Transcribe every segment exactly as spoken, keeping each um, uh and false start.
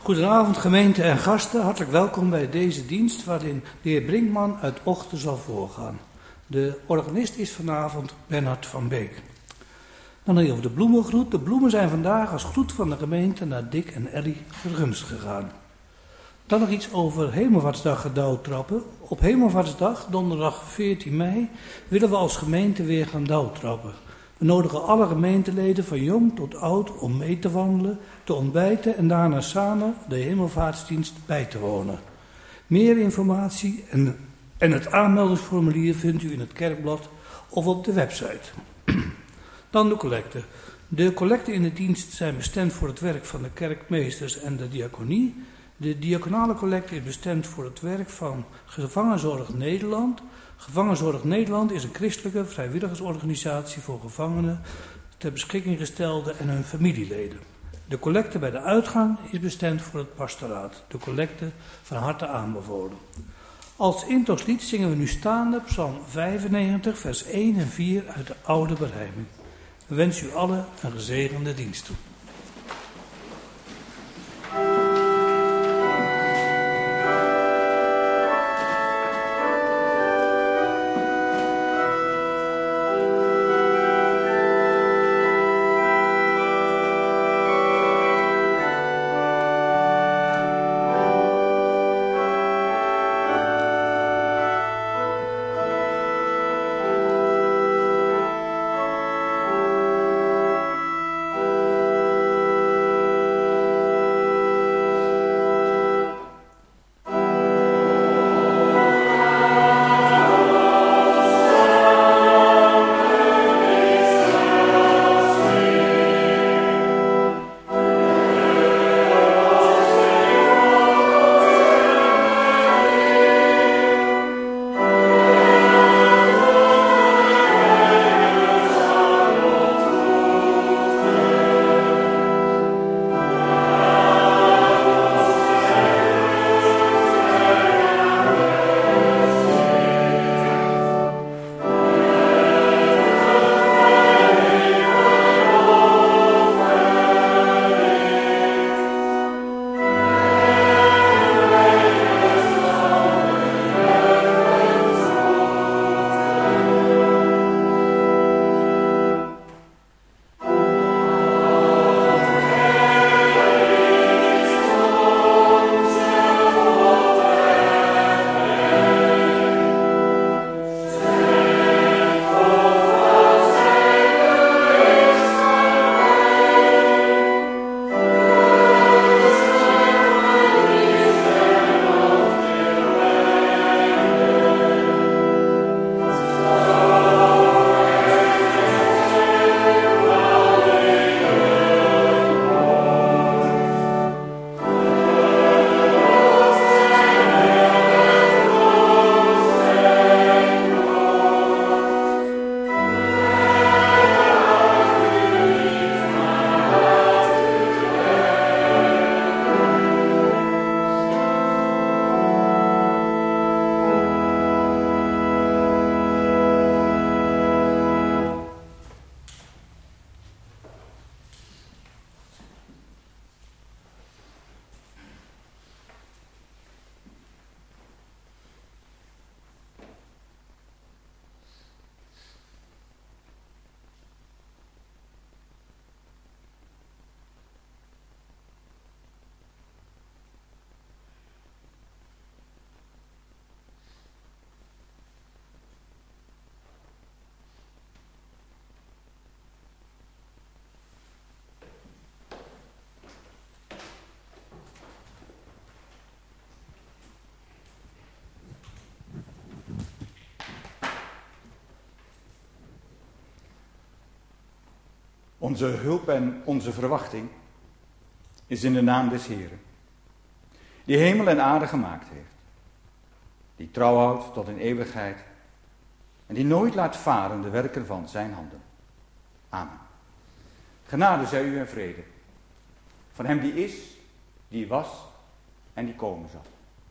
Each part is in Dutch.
Goedenavond gemeente en gasten, hartelijk welkom bij deze dienst waarin de heer Brinkman uit Ochten zal voorgaan. De organist is vanavond Bernhard van Beek. Dan hier over de bloemengroet. De bloemen zijn vandaag als groet van de gemeente naar Dick en Ellie Vergunst gegaan. Dan nog iets over Hemelvaartsdag gedouwtrappen. Op Hemelvaartsdag, donderdag veertien mei, willen we als gemeente weer gaan douwtrappen. We nodigen alle gemeenteleden van jong tot oud om mee te wandelen, te ontbijten en daarna samen de hemelvaartsdienst bij te wonen. Meer informatie en, en het aanmeldingsformulier vindt u in het kerkblad of op de website. Dan de collecte. De collecten in de dienst zijn bestemd voor het werk van de kerkmeesters en de diaconie. De diaconale collecte is bestemd voor het werk van Gevangenzorg Nederland. Gevangenzorg Nederland is een christelijke vrijwilligersorganisatie voor gevangenen ter beschikking gestelde en hun familieleden. De collecte bij de uitgang is bestemd voor het pastoraat. De collecte van harte aanbevolen. Als intochtlied zingen we nu staande Psalm vijfennegentig, vers één en vier uit de oude berijming. We wensen u allen een gezegende dienst toe. Onze hulp en onze verwachting is in de naam des Heeren, die hemel en aarde gemaakt heeft, die trouw houdt tot in eeuwigheid en die nooit laat varen de werken van zijn handen. Amen. Genade zij u en vrede van hem die is, die was en die komen zal.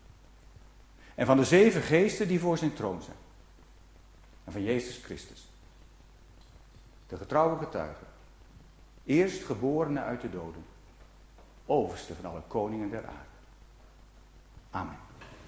En van de zeven geesten die voor zijn troon zijn. En van Jezus Christus, de getrouwe getuige, eerstgeborene uit de doden, overste van alle koningen der aarde. Amen.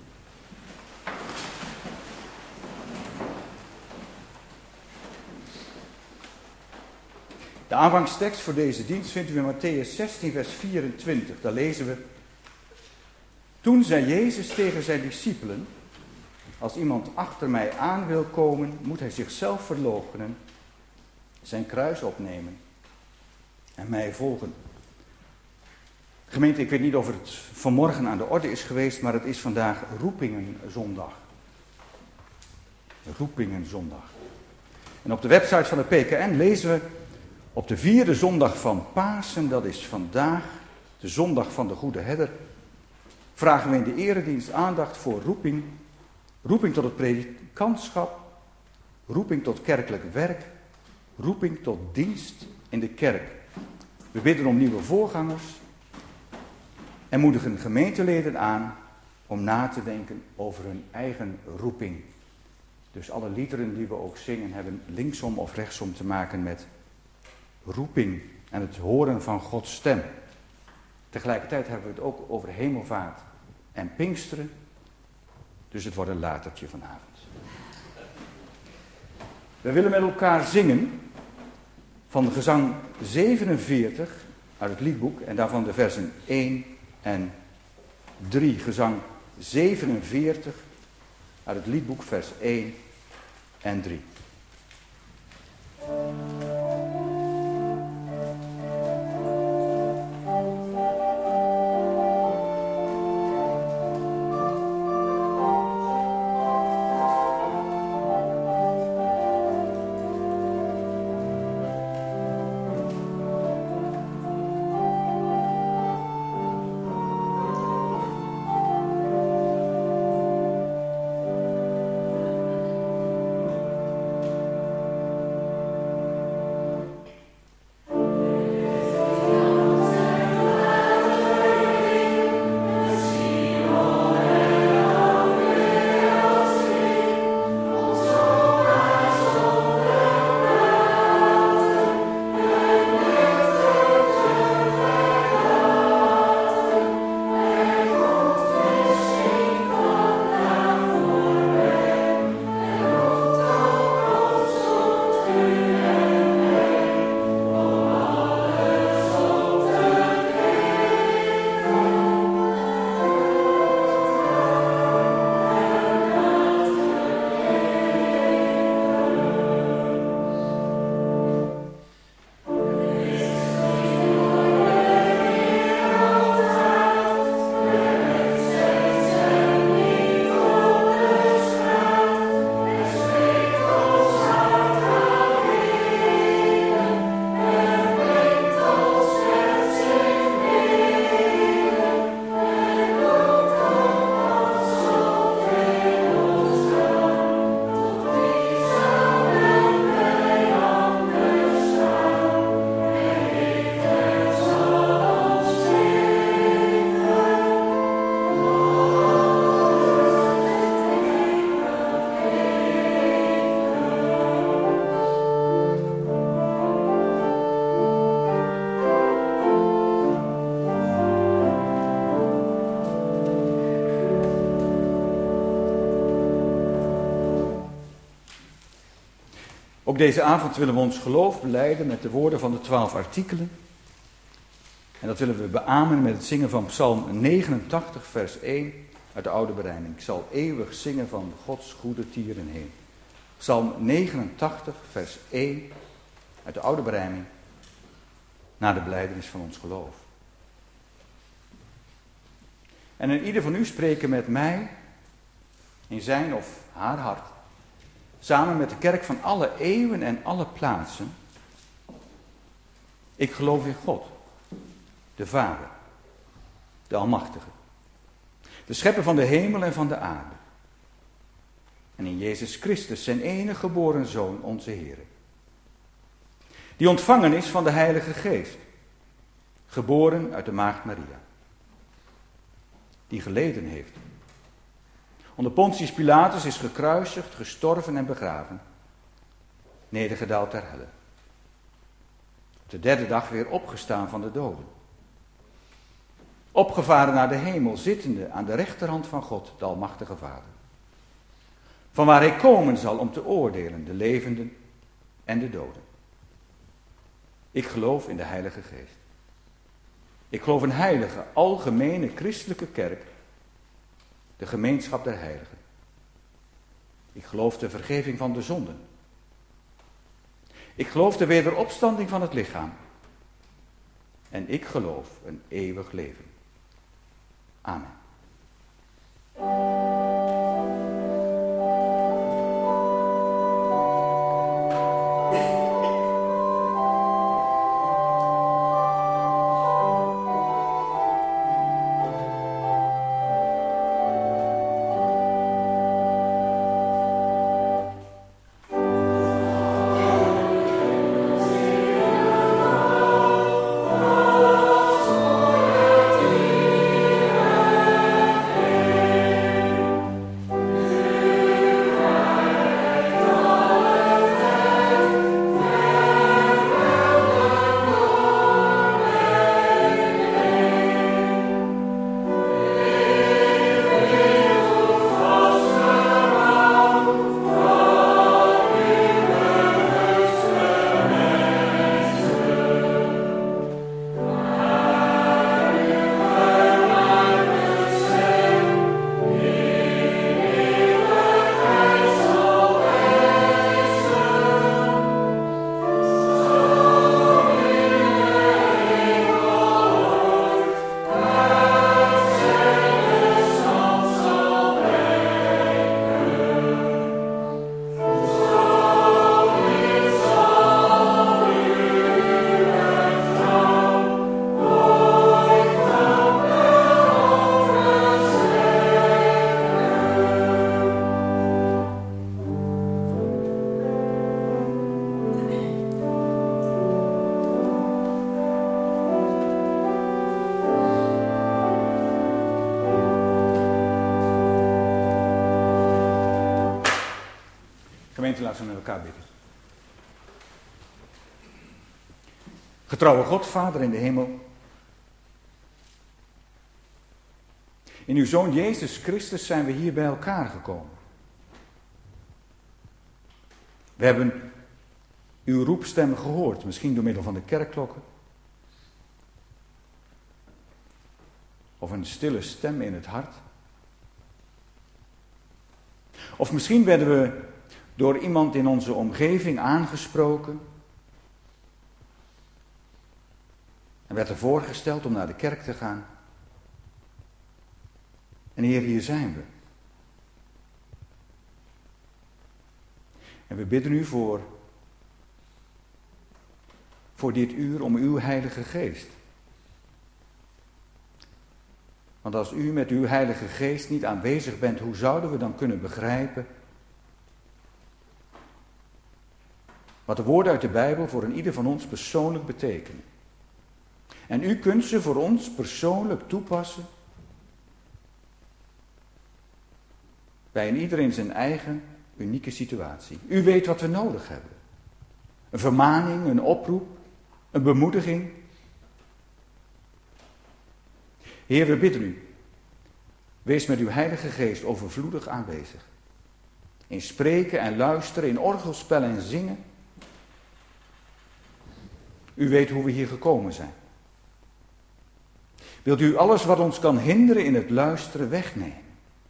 De aanvangstekst voor deze dienst vindt u in Mattheüs zestien, vers vierentwintig. Daar lezen we: Toen zei Jezus tegen zijn discipelen: Als iemand achter mij aan wil komen, moet hij zichzelf verloochenen, zijn kruis opnemen en mij volgen. Gemeente, ik weet niet of het vanmorgen aan de orde is geweest, maar het is vandaag Roepingenzondag. Roepingenzondag. En op de website van de P K N lezen we: Op de vierde zondag van Pasen, dat is vandaag, de zondag van de Goede Herder, vragen we in de eredienst aandacht voor roeping, roeping tot het predikantschap, roeping tot kerkelijk werk, roeping tot dienst in de kerk. We bidden om nieuwe voorgangers en moedigen gemeenteleden aan om na te denken over hun eigen roeping. Dus alle liederen die we ook zingen hebben linksom of rechtsom te maken met roeping en het horen van Gods stem. Tegelijkertijd hebben we het ook over hemelvaart en Pinksteren. Dus het wordt een latertje vanavond. We willen met elkaar zingen van gezang zevenenveertig uit het liedboek en daarvan de versen één en drie. Gezang zevenenveertig uit het liedboek, vers één en drie. Ook deze avond willen we ons geloof belijden met de woorden van de twaalf artikelen. En dat willen we beamen met het zingen van Psalm negenentachtig, vers één uit de oude berijming. Ik zal eeuwig zingen van Gods goede tieren heen. Psalm negenentachtig, vers één uit de oude berijming, na de belijdenis van ons geloof. En in ieder van u spreken met mij in zijn of haar hart, samen met de kerk van alle eeuwen en alle plaatsen. Ik geloof in God, de Vader, de Almachtige, de schepper van de hemel en van de aarde. En in Jezus Christus, zijn enige geboren Zoon, onze Heer, die ontvangen is van de Heilige Geest, geboren uit de maagd Maria, die geleden heeft, onder Pontius Pilatus is gekruisigd, gestorven en begraven, nedergedaald ter helle. Op de derde dag weer opgestaan van de doden. opgevaren naar de hemel, zittende aan de rechterhand van God, de Almachtige Vader. Van waar hij komen zal om te oordelen, de levenden en de doden. Ik geloof in de Heilige Geest. Ik geloof in heilige, algemene christelijke kerk, de gemeenschap der heiligen. Ik geloof de vergeving van de zonden. Ik geloof de wederopstanding van het lichaam. En ik geloof een eeuwig leven. Amen. Gemeente, laten we met elkaar bidden. Getrouwe God, Vader in de hemel. In uw Zoon Jezus Christus zijn we hier bij elkaar gekomen. We hebben uw roepstem gehoord, misschien door middel van de kerkklokken. Of een stille stem in het hart. Of misschien werden we door iemand in onze omgeving aangesproken. En werd er voorgesteld om naar de kerk te gaan. En Heer, hier zijn we. En we bidden u voor, voor dit uur om uw Heilige Geest. Want als u met uw Heilige Geest niet aanwezig bent, hoe zouden we dan kunnen begrijpen wat de woorden uit de Bijbel voor een ieder van ons persoonlijk betekenen? En u kunt ze voor ons persoonlijk toepassen bij een ieder in zijn eigen unieke situatie. U weet wat we nodig hebben. Een vermaning, een oproep, een bemoediging. Heer, we bidden u, wees met uw Heilige Geest overvloedig aanwezig. In spreken en luisteren, in orgelspel en zingen. U weet hoe we hier gekomen zijn. Wilt u alles wat ons kan hinderen in het luisteren wegnemen?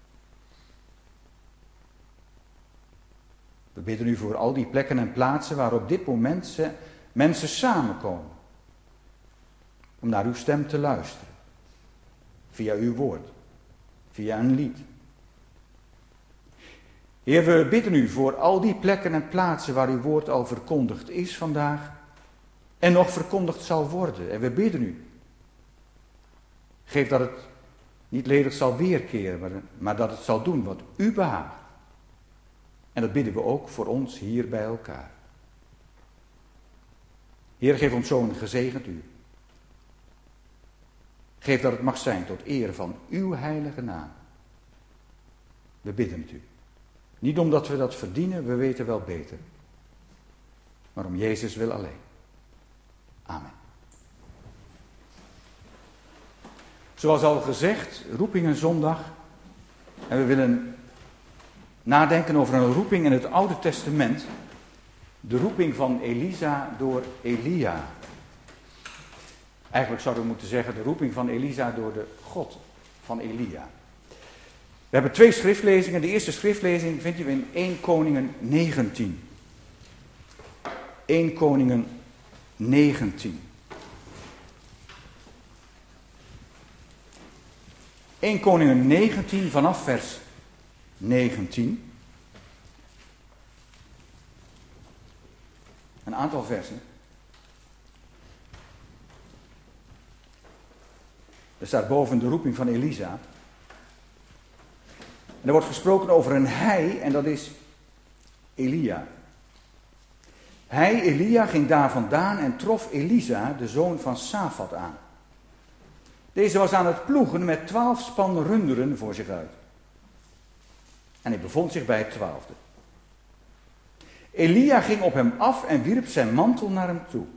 We bidden u voor al die plekken en plaatsen waar op dit moment mensen samenkomen. Om naar uw stem te luisteren. Via uw woord. Via een lied. Heer, we bidden u voor al die plekken en plaatsen waar uw woord al verkondigd is vandaag. En nog verkondigd zal worden. En we bidden u. Geef dat het niet ledig zal weerkeren, maar, maar dat het zal doen wat u behaagt. En dat bidden we ook voor ons hier bij elkaar. Heer, geef ons zo'n gezegend uur. Geef dat het mag zijn tot eer van uw heilige naam. We bidden het u. Niet omdat we dat verdienen, we weten wel beter. Maar om Jezus wil alleen. Amen. Zoals al gezegd, roepingenzondag. En we willen nadenken over een roeping in het Oude Testament. De roeping van Elisa door Elia. Eigenlijk zouden we moeten zeggen de roeping van Elisa door de God van Elia. We hebben twee schriftlezingen. De eerste schriftlezing vind je in Eerste Koningen negentien. Eerste Koningen negentien. Eerste Koningen negentien vanaf vers negentien. Een aantal versen. Er staat boven de roeping van Elisa. En er wordt gesproken over een hij, en dat is Elia. Hij, Elia, ging daar vandaan en trof Elisa, de zoon van Safat, aan. Deze was aan het ploegen met twaalf span runderen voor zich uit. En hij bevond zich bij het twaalfde. Elia ging op hem af en wierp zijn mantel naar hem toe.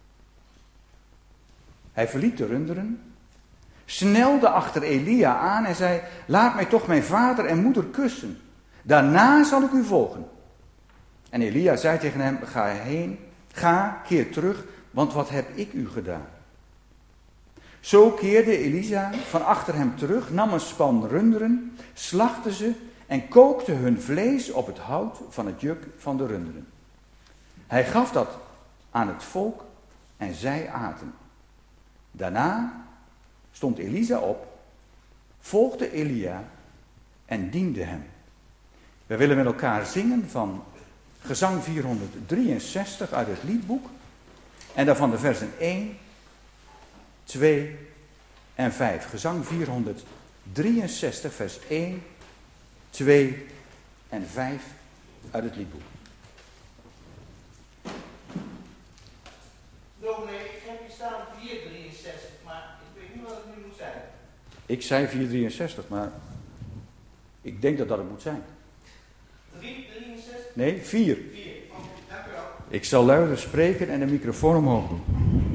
Hij verliet de runderen, snelde achter Elia aan en zei: laat mij toch mijn vader en moeder kussen. Daarna zal ik u volgen. En Elia zei tegen hem: ga heen, ga, keer terug, want wat heb ik u gedaan? Zo keerde Elisa van achter hem terug, nam een span runderen, slachtte ze en kookte hun vlees op het hout van het juk van de runderen. Hij gaf dat aan het volk en zij aten. Daarna stond Elisa op, volgde Elia en diende hem. We willen met elkaar zingen van Gezang vierhonderddrieënzestig uit het liedboek. En daarvan de versen één, twee en vijf. Gezang vierhonderddrieënzestig, vers één, twee en vijf uit het liedboek. Dominee, ik heb hier staan vierhonderddrieënzestig, maar ik weet niet wat het nu moet zijn. Ik zei vierhonderddrieënzestig, maar ik denk dat dat het moet zijn. drie drieënzestig? Nee, vier. vier. Oh, dank u wel. Ik zal luider spreken en de microfoon omhoog doen.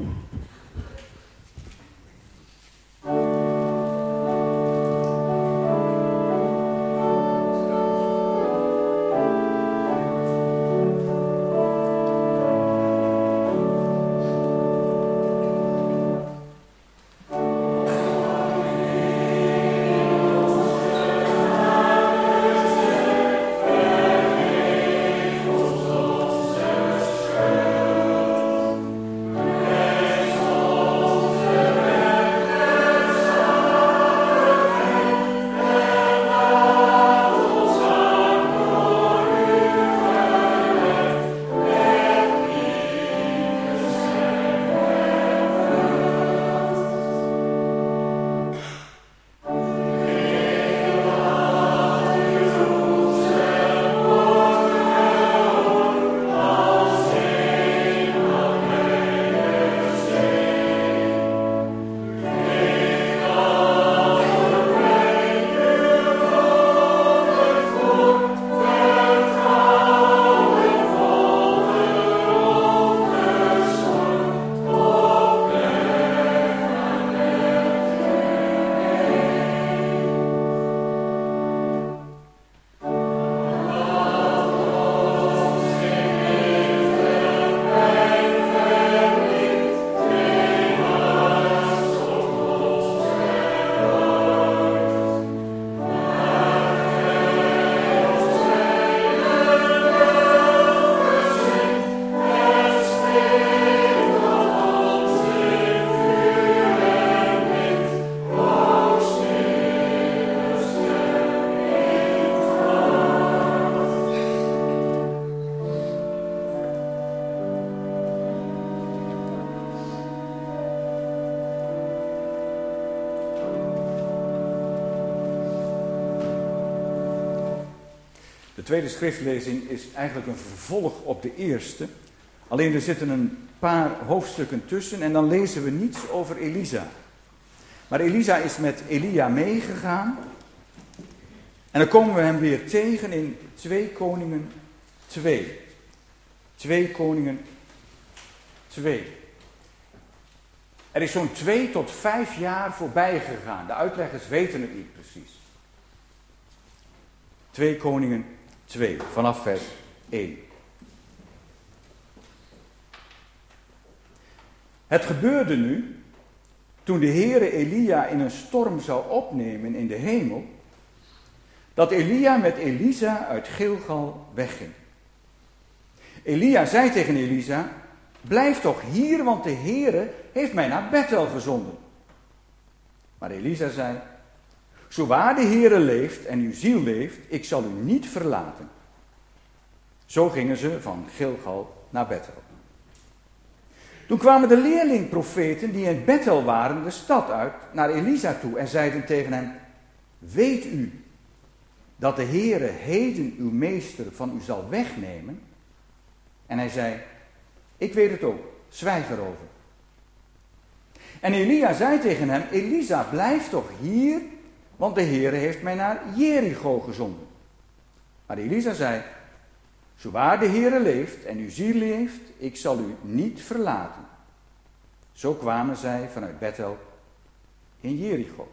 De tweede schriftlezing is eigenlijk een vervolg op de eerste. Alleen er zitten een paar hoofdstukken tussen en dan lezen we niets over Elisa. Maar Elisa is met Elia meegegaan. En dan komen we hem weer tegen in twee Koningen twee. twee Koningen twee. Er is zo'n twee tot vijf jaar voorbij gegaan. De uitleggers weten het niet precies. twee Koningen twee, vanaf vers één. Het gebeurde nu, toen de Heere Elia in een storm zou opnemen in de hemel, dat Elia met Elisa uit Gilgal wegging. Elia zei tegen Elisa, blijf toch hier, want de Heere heeft mij naar Bethel gezonden. Maar Elisa zei, zo waar de Heere leeft en uw ziel leeft, ik zal u niet verlaten. Zo gingen ze van Gilgal naar Bethel. Toen kwamen de leerlingprofeten die in Bethel waren de stad uit naar Elisa toe en zeiden tegen hem, weet u dat de Heere heden uw meester van u zal wegnemen? En hij zei, ik weet het ook, zwijg erover. En Elia zei tegen hem, Elisa, blijf toch hier, want de Heere heeft mij naar Jericho gezonden. Maar Elisa zei, zo waar de Heere leeft en uw ziel leeft, ik zal u niet verlaten. Zo kwamen zij vanuit Bethel in Jericho.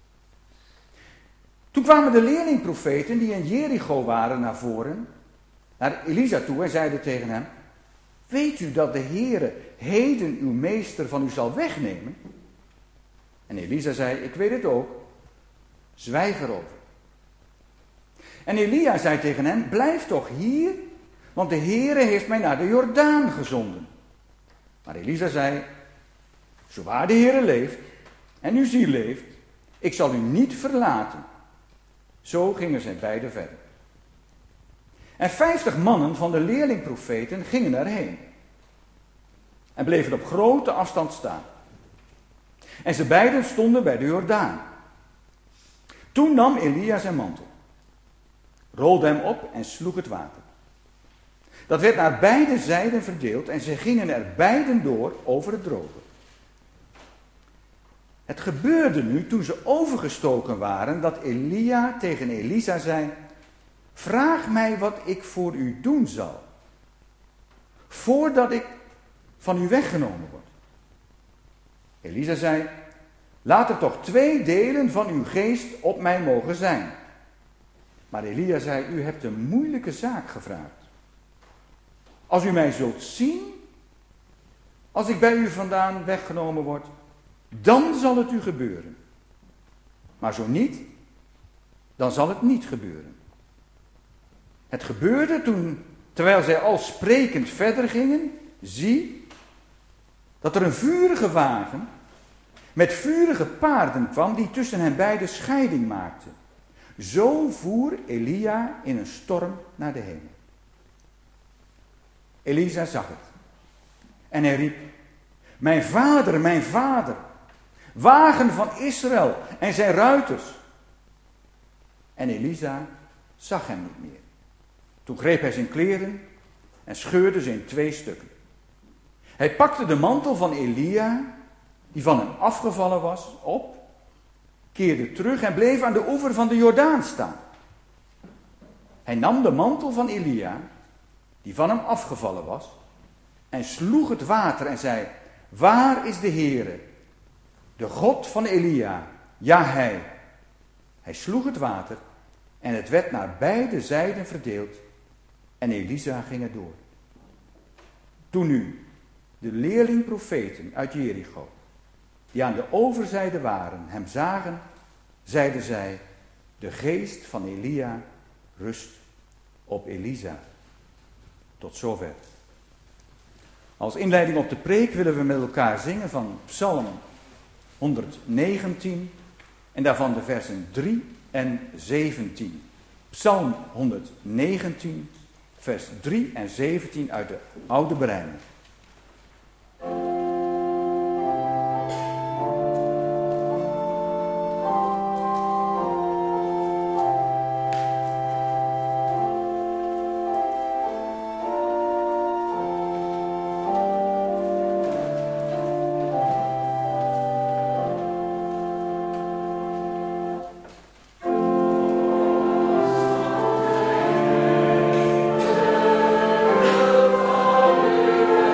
Toen kwamen de leerlingprofeten die in Jericho waren naar voren, naar Elisa toe en zeiden tegen hem, weet u dat de Heere heden uw meester van u zal wegnemen? En Elisa zei, ik weet het ook, zwijg erover. En Elia zei tegen hem, blijf toch hier, want de Heere heeft mij naar de Jordaan gezonden. Maar Elisa zei, zo waar de Heere leeft en uw ziel leeft, ik zal u niet verlaten. Zo gingen zij beiden verder. En vijftig mannen van de leerlingprofeten gingen erheen. En bleven op grote afstand staan. En ze beiden stonden bij de Jordaan. Toen nam Elia zijn mantel, rolde hem op en sloeg het water. Dat werd naar beide zijden verdeeld en ze gingen er beiden door over het droge. Het gebeurde nu, toen ze overgestoken waren, dat Elia tegen Elisa zei, vraag mij wat ik voor u doen zal, voordat ik van u weggenomen word. Elisa zei, laat er toch twee delen van uw geest op mij mogen zijn. Maar Elia zei, u hebt een moeilijke zaak gevraagd. Als u mij zult zien, als ik bij u vandaan weggenomen word, dan zal het u gebeuren. Maar zo niet, dan zal het niet gebeuren. Het gebeurde toen, terwijl zij al sprekend verder gingen, zie, dat er een vurige wagen met vurige paarden kwam die tussen hen beiden scheiding maakte. Zo voer Elia in een storm naar de hemel. Elisa zag het. En hij riep, mijn vader, mijn vader, wagen van Israël en zijn ruiters. En Elisa zag hem niet meer. Toen greep hij zijn kleren en scheurde ze in twee stukken. Hij pakte de mantel van Elia, die van hem afgevallen was, op, keerde terug en bleef aan de oever van de Jordaan staan. Hij nam de mantel van Elia, die van hem afgevallen was, en sloeg het water en zei, waar is de Heere, de God van Elia? Ja, hij. Hij sloeg het water en het werd naar beide zijden verdeeld en Elisa ging er door. Toen nu de leerlingprofeten uit Jericho, die aan de overzijde waren, hem zagen, zeiden zij, de geest van Elia rust op Elisa. Tot zover. Als inleiding op de preek willen we met elkaar zingen van Psalm honderdnegentien en daarvan de versen drie en zeventien. Psalm honderdnegentien, vers drie en zeventien uit de Oude Berijming. Thank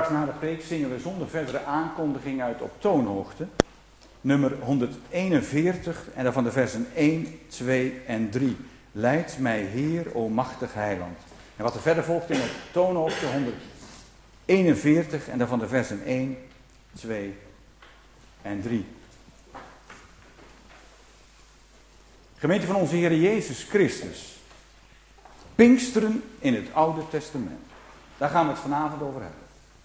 Straks na de preek zingen we zonder verdere aankondiging uit op toonhoogte. Nummer honderdeenenveertig en daarvan de versen één, twee en drie. Leid mij Heer, o machtig heiland. En wat er verder volgt in op toonhoogte honderdeenenveertig en daarvan de versen één, twee en drie. Gemeente van onze Heer Jezus Christus. Pinksteren in het Oude Testament. Daar gaan we het vanavond over hebben.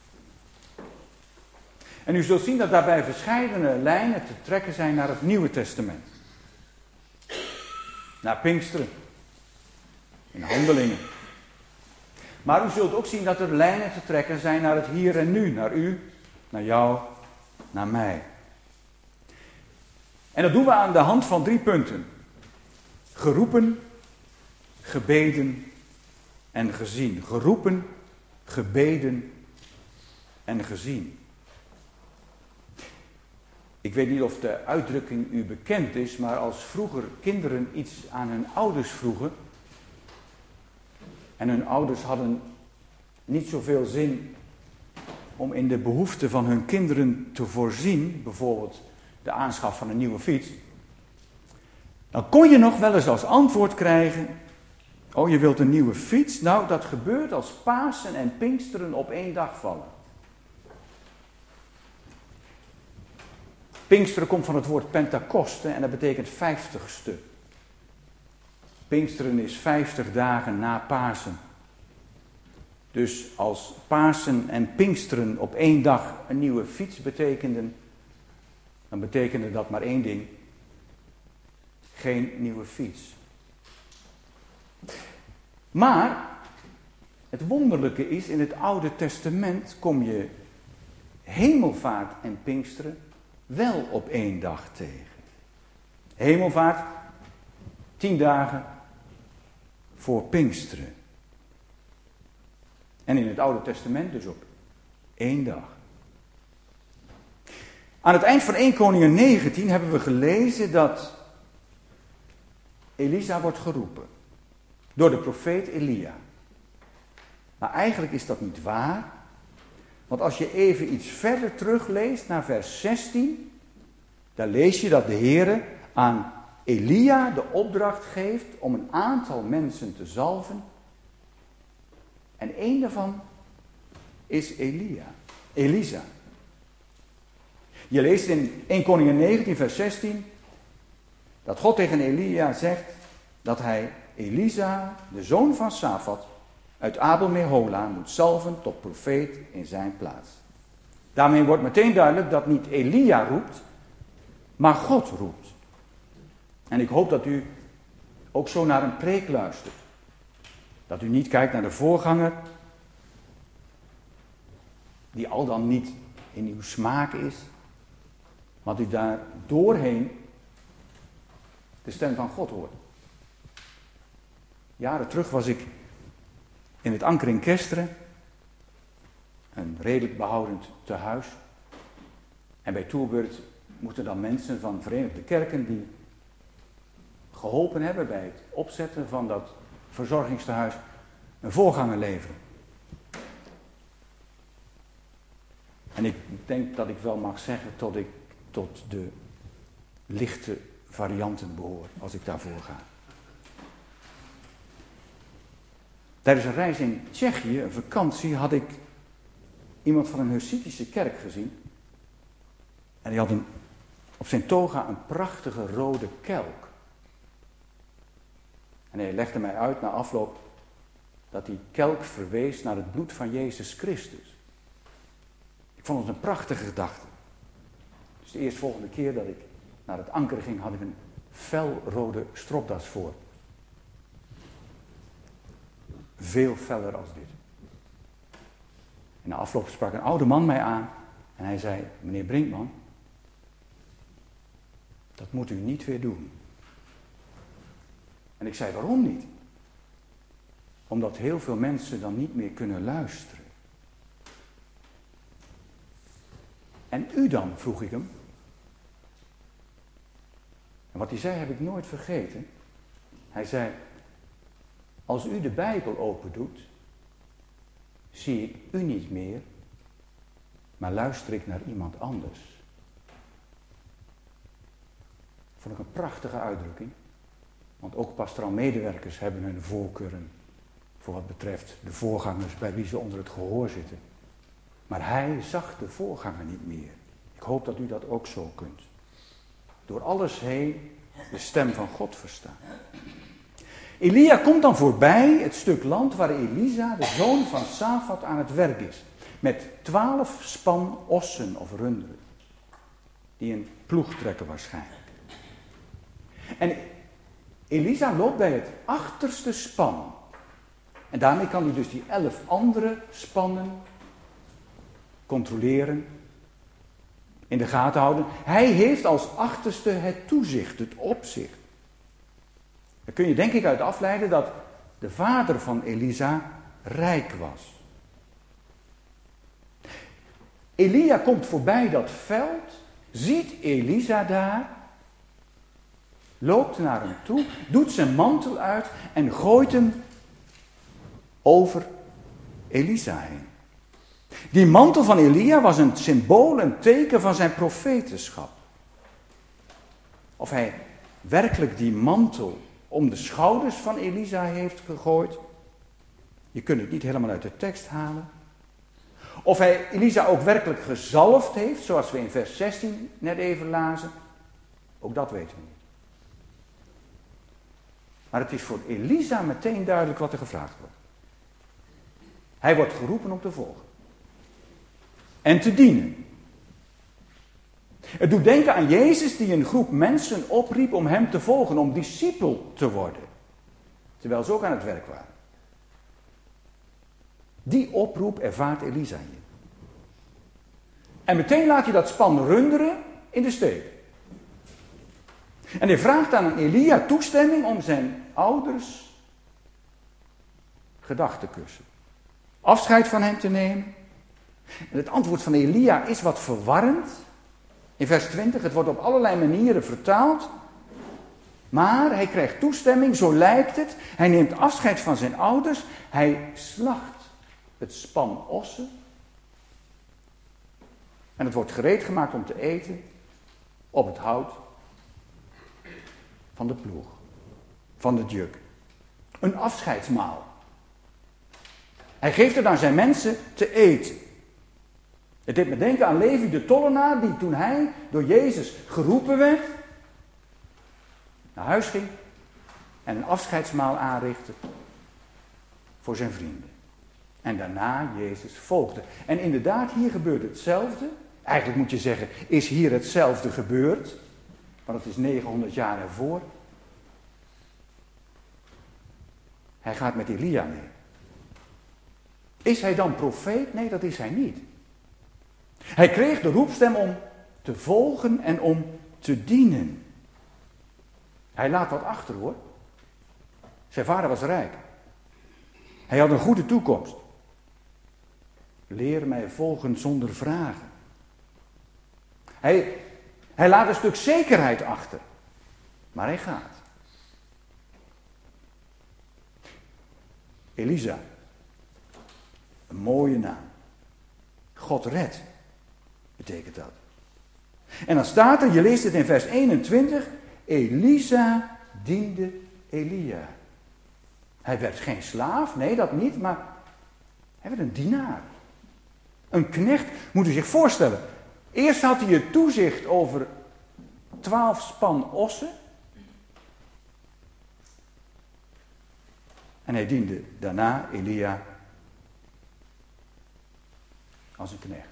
En u zult zien dat daarbij verschillende lijnen te trekken zijn naar het Nieuwe Testament. Naar Pinksteren. In Handelingen. Maar u zult ook zien dat er lijnen te trekken zijn naar het hier en nu. Naar u, naar jou, naar mij. En dat doen we aan de hand van drie punten. Geroepen, gebeden en gezien. Geroepen, gebeden en gezien. Ik weet niet of de uitdrukking u bekend is, maar als vroeger kinderen iets aan hun ouders vroegen en hun ouders hadden niet zoveel zin om in de behoeften van hun kinderen te voorzien, bijvoorbeeld de aanschaf van een nieuwe fiets, dan kon je nog wel eens als antwoord krijgen: oh, je wilt een nieuwe fiets? Nou, dat gebeurt als Pasen en Pinksteren op één dag vallen. Pinksteren komt van het woord Pentakoste en dat betekent vijftigste. Pinksteren is vijftig dagen na Pasen. Dus als Pasen en Pinksteren op één dag een nieuwe fiets betekenden, dan betekende dat maar één ding: geen nieuwe fiets. Maar het wonderlijke is, in het Oude Testament kom je Hemelvaart en Pinksteren wel op één dag tegen. Hemelvaart, tien dagen voor Pinksteren. En in het Oude Testament dus op één dag. Aan het eind van eerste Koningen negentien hebben we gelezen dat Elisa wordt geroepen door de profeet Elia. Maar eigenlijk is dat niet waar. Want als je even iets verder terugleest naar vers zestien, dan lees je dat de Heere aan Elia de opdracht geeft om een aantal mensen te zalven. En één daarvan is Elia, Elisa. Je leest in eerste Koningen negentien vers zestien dat God tegen Elia zegt dat hij Elisa, de zoon van Safat, uit Abel-Mehola moet zalven tot profeet in zijn plaats. Daarmee wordt meteen duidelijk dat niet Elia roept, maar God roept. En ik hoop dat u ook zo naar een preek luistert. Dat u niet kijkt naar de voorganger, die al dan niet in uw smaak is, maar dat u daar doorheen de stem van God hoort. Jaren terug was ik in het Anker in Kesteren, een redelijk behoudend tehuis. En bij toerbeurt moeten dan mensen van Verenigde Kerken die geholpen hebben bij het opzetten van dat verzorgingstehuis een voorganger leveren. En ik denk dat ik wel mag zeggen tot ik tot de lichte varianten behoor als ik daarvoor ga. Tijdens een reis in Tsjechië, een vakantie, had ik iemand van een Hussitische kerk gezien. En die had een, op zijn toga een prachtige rode kelk. En hij legde mij uit na afloop dat die kelk verwees naar het bloed van Jezus Christus. Ik vond het een prachtige gedachte. Dus de eerstvolgende keer dat ik naar het Anker ging, had ik een felrode stropdas voor. Veel feller als dit. En na afloop sprak een oude man mij aan en hij zei: meneer Brinkman, dat moet u niet weer doen. En ik zei: waarom niet? Omdat heel veel mensen dan niet meer kunnen luisteren. En u dan, vroeg ik hem. En wat hij zei heb ik nooit vergeten. Hij zei: als u de Bijbel open doet, zie ik u niet meer, maar luister ik naar iemand anders. Vond ik een prachtige uitdrukking. Want ook pastoraal medewerkers hebben hun voorkeuren voor wat betreft de voorgangers bij wie ze onder het gehoor zitten. Maar hij zag de voorganger niet meer. Ik hoop dat u dat ook zo kunt. Door alles heen de stem van God verstaan. Elia komt dan voorbij het stuk land waar Elisa, de zoon van Safat, aan het werk is. Met twaalf span ossen of runderen. Die een ploeg trekken waarschijnlijk. En Elisa loopt bij het achterste span. En daarmee kan hij dus die elf andere spannen controleren, in de gaten houden. Hij heeft als achterste het toezicht, het opzicht. Dan kun je denk ik uit afleiden dat de vader van Elisa rijk was. Elia komt voorbij dat veld, ziet Elisa daar, loopt naar hem toe, doet zijn mantel uit en gooit hem over Elisa heen. Die mantel van Elia was een symbool, een teken van zijn profetenschap. Of hij werkelijk die mantel om de schouders van Elisa heeft gegooid, je kunt het niet helemaal uit de tekst halen. Of hij Elisa ook werkelijk gezalfd heeft, zoals we in vers zestien net even lazen, ook dat weten we niet. Maar het is voor Elisa meteen duidelijk wat er gevraagd wordt. Hij wordt geroepen om te volgen. En te dienen. Het doet denken aan Jezus die een groep mensen opriep om hem te volgen, om discipel te worden. Terwijl ze ook aan het werk waren. Die oproep ervaart Elisa hier. En meteen laat hij dat span runderen in de steek. En hij vraagt aan Elia toestemming om zijn ouders gedag te kussen. Afscheid van hen te nemen. En het antwoord van Elia is wat verwarrend. In vers twintig, het wordt op allerlei manieren vertaald. Maar hij krijgt toestemming, zo lijkt het. Hij neemt afscheid van zijn ouders. Hij slacht het span ossen. En het wordt gereed gemaakt om te eten op het hout van de ploeg, van de juk. Een afscheidsmaal. Hij geeft het aan zijn mensen te eten. Het deed me denken aan Levi de tollenaar, die toen hij door Jezus geroepen werd, naar huis ging en een afscheidsmaal aanrichtte voor zijn vrienden. En daarna Jezus volgde. En inderdaad, hier gebeurt hetzelfde. Eigenlijk moet je zeggen, is hier hetzelfde gebeurd? Want het is negenhonderd jaar ervoor. Hij gaat met Elia mee. Is hij dan profeet? Nee, dat is hij niet. Hij kreeg de roepstem om te volgen en om te dienen. Hij laat wat achter hoor. Zijn vader was rijk. Hij had een goede toekomst. Leer mij volgen zonder vragen. Hij, hij laat een stuk zekerheid achter. Maar hij gaat. Elisa. Een mooie naam. God redt, betekent dat. En dan staat er, je leest het in vers eenentwintig, Elisa diende Elia. Hij werd geen slaaf, nee dat niet, maar hij werd een dienaar. Een knecht, moet u zich voorstellen. Eerst had hij het toezicht over twaalf span ossen. En hij diende daarna Elia als een knecht.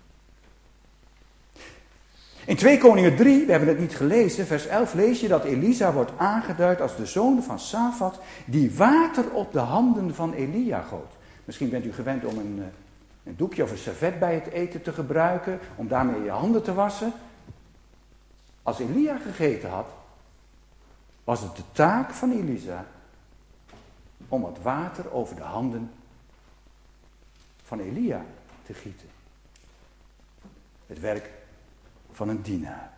In twee Koningen drie, we hebben het niet gelezen, vers elf lees je dat Elisa wordt aangeduid als de zoon van Safat, die water op de handen van Elia goot. Misschien bent u gewend om een, een doekje of een servet bij het eten te gebruiken, om daarmee je handen te wassen. Als Elia gegeten had, was het de taak van Elisa om wat water over de handen van Elia te gieten. Het werk van een dienaar.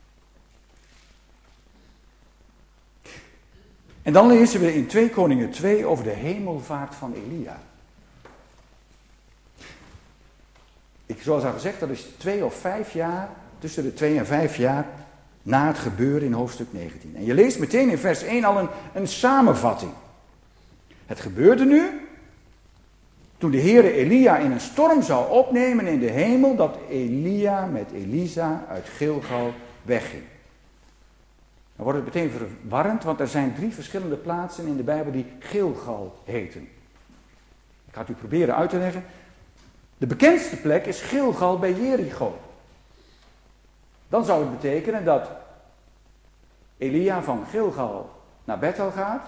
En dan lezen we in twee Koningen twee over de hemelvaart van Elia. Ik, zoals al gezegd, dat is twee of vijf jaar, tussen de twee en vijf jaar na het gebeuren in hoofdstuk negentien. En je leest meteen in vers één al een, een samenvatting. Het gebeurde nu, toen de Heere Elia in een storm zou opnemen in de hemel, dat Elia met Elisa uit Gilgal wegging. Dan wordt het meteen verwarrend, want er zijn drie verschillende plaatsen in de Bijbel die Gilgal heten. Ik ga het u proberen uit te leggen. De bekendste plek is Gilgal bij Jericho. Dan zou het betekenen dat Elia van Gilgal naar Bethel gaat,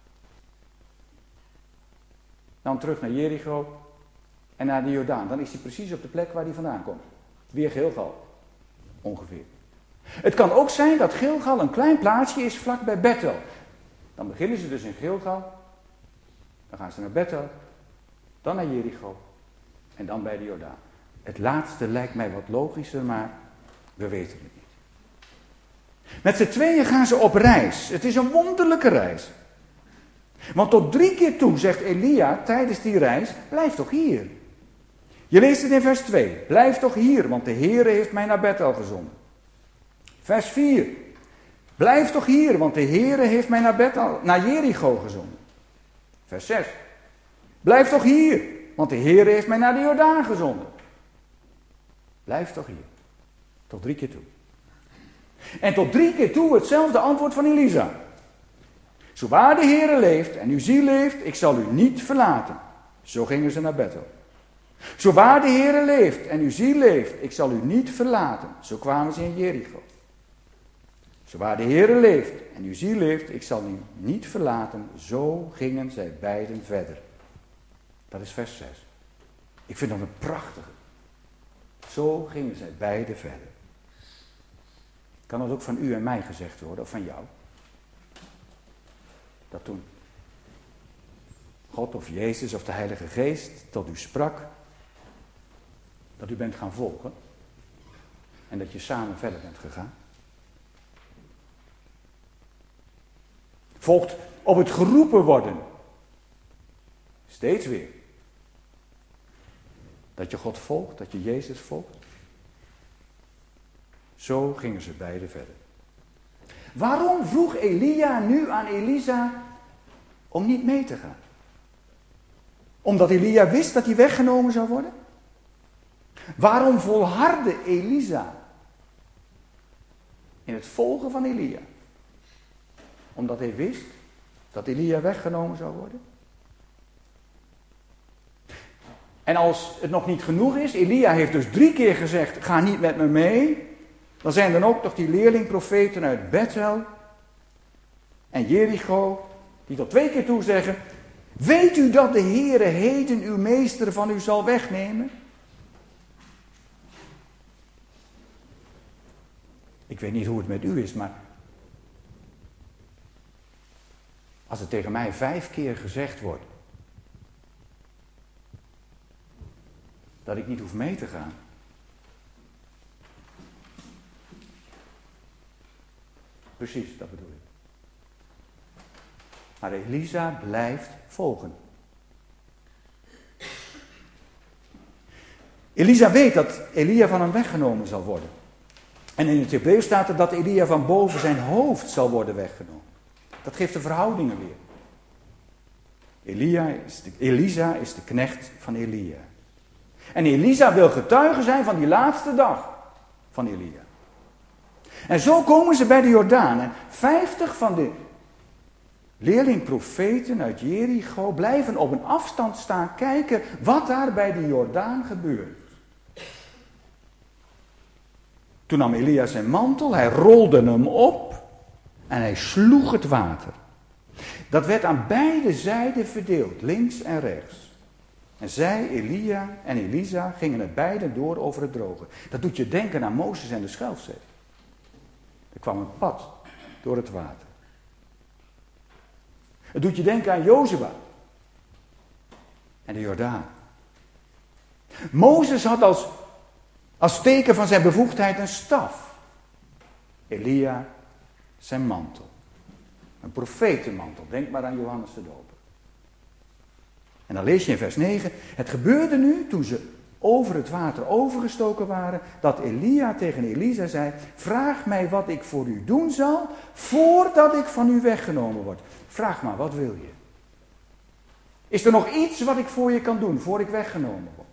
dan terug naar Jericho en naar de Jordaan. Dan is hij precies op de plek waar hij vandaan komt. Weer Gilgal, ongeveer. Het kan ook zijn dat Gilgal een klein plaatsje is vlak bij Bethel. Dan beginnen ze dus in Gilgal, dan gaan ze naar Bethel, dan naar Jericho en dan bij de Jordaan. Het laatste lijkt mij wat logischer, maar we weten het niet. Met z'n tweeën gaan ze op reis. Het is een wonderlijke reis. Want tot drie keer toe zegt Elia tijdens die reis, blijf toch hier. Je leest het in vers twee. Blijf toch hier, want de Heere heeft mij naar Bethel gezonden. Vers vier. Blijf toch hier, want de Heere heeft mij naar Bethel, naar Jericho gezonden. Vers zes. Blijf toch hier, want de Heere heeft mij naar de Jordaan gezonden. Blijf toch hier. Tot drie keer toe. En tot drie keer toe hetzelfde antwoord van Elisa. Zowaar de Heere leeft en uw ziel leeft, ik zal u niet verlaten. Zo gingen ze naar Bethel. Zowaar de Heere leeft en uw ziel leeft, ik zal u niet verlaten. Zo kwamen ze in Jericho. Zowaar de Heere leeft en uw ziel leeft, ik zal u niet verlaten. Zo gingen zij beiden verder. Dat is vers zes. Ik vind dat een prachtige. Zo gingen zij beiden verder. Kan dat ook van u en mij gezegd worden, of van jou? Dat toen God of Jezus of de Heilige Geest tot u sprak, dat u bent gaan volgen en dat je samen verder bent gegaan. Volgt op het geroepen worden. Steeds weer. Dat je God volgt, dat je Jezus volgt. Zo gingen ze beiden verder. Waarom vroeg Elia nu aan Elisa om niet mee te gaan? Omdat Elia wist dat hij weggenomen zou worden? Waarom volhardde Elisa in het volgen van Elia? Omdat hij wist dat Elia weggenomen zou worden? En als het nog niet genoeg is, Elia heeft dus drie keer gezegd, ga niet met me mee. Dan zijn dan ook nog die leerlingprofeten uit Bethel en Jericho, die tot twee keer toe zeggen, weet u dat de Heere heden uw meester van u zal wegnemen? Ik weet niet hoe het met u is, maar als het tegen mij vijf keer gezegd wordt dat ik niet hoef mee te gaan, precies, dat bedoel ik. Maar Elisa blijft volgen. Elisa weet dat Elia van hem weggenomen zal worden. En in het Hebreeuws staat er dat Elia van boven zijn hoofd zal worden weggenomen. Dat geeft de verhoudingen weer. Elia is de, Elisa is de knecht van Elia. En Elisa wil getuige zijn van die laatste dag van Elia. En zo komen ze bij de Jordaan. En vijftig van de leerlingprofeten uit Jericho blijven op een afstand staan kijken wat daar bij de Jordaan gebeurt. Toen nam Elia zijn mantel, hij rolde hem op en hij sloeg het water. Dat werd aan beide zijden verdeeld, links en rechts. En zij, Elia en Elisa, gingen het beiden door over het droge. Dat doet je denken aan Mozes en de Schelfzee. Er kwam een pad door het water. Het doet je denken aan Jozua en de Jordaan. Mozes had als, als teken van zijn bevoegdheid een staf. Elia zijn mantel. Een profetenmantel. Denk maar aan Johannes de Doper. En dan lees je in vers negen. Het gebeurde nu toen ze over het water overgestoken waren, dat Elia tegen Elisa zei, vraag mij wat ik voor u doen zal, voordat ik van u weggenomen word. Vraag maar, wat wil je? Is er nog iets wat ik voor je kan doen, voor ik weggenomen word?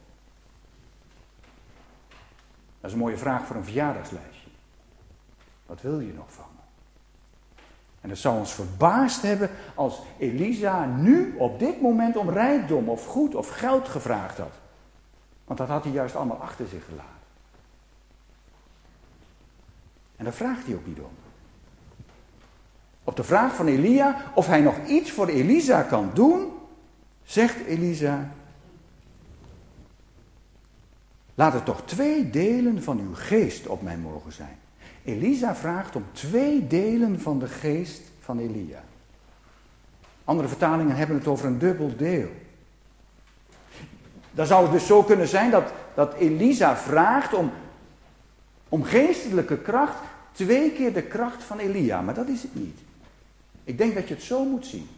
Dat is een mooie vraag voor een verjaardagslijstje. Wat wil je nog van me? En het zou ons verbaasd hebben als Elisa nu op dit moment om rijkdom of goed of geld gevraagd had. Want dat had hij juist allemaal achter zich gelaten. En daar vraagt hij ook niet om. Op de vraag van Elia of hij nog iets voor Elisa kan doen, zegt Elisa, laat er toch twee delen van uw geest op mij mogen zijn. Elisa vraagt om twee delen van de geest van Elia. Andere vertalingen hebben het over een dubbel deel. Dan zou het dus zo kunnen zijn dat, dat Elisa vraagt om, om geestelijke kracht, twee keer de kracht van Elia. Maar dat is het niet. Ik denk dat je het zo moet zien.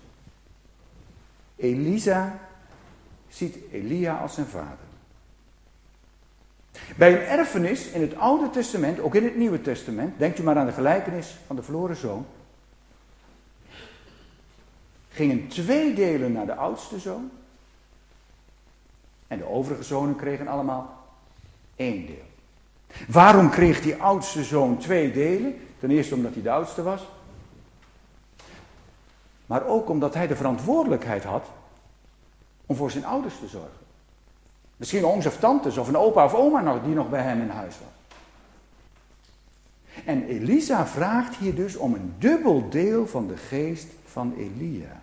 Elisa ziet Elia als zijn vader. Bij een erfenis in het Oude Testament, ook in het Nieuwe Testament, denkt u maar aan de gelijkenis van de verloren zoon, gingen twee delen naar de oudste zoon en de overige zonen kregen allemaal één deel. Waarom kreeg die oudste zoon twee delen? Ten eerste omdat hij de oudste was, maar ook omdat hij de verantwoordelijkheid had om voor zijn ouders te zorgen. Misschien ooms of tantes of een opa of oma nog die nog bij hem in huis was. En Elisa vraagt hier dus om een dubbel deel van de geest van Elia.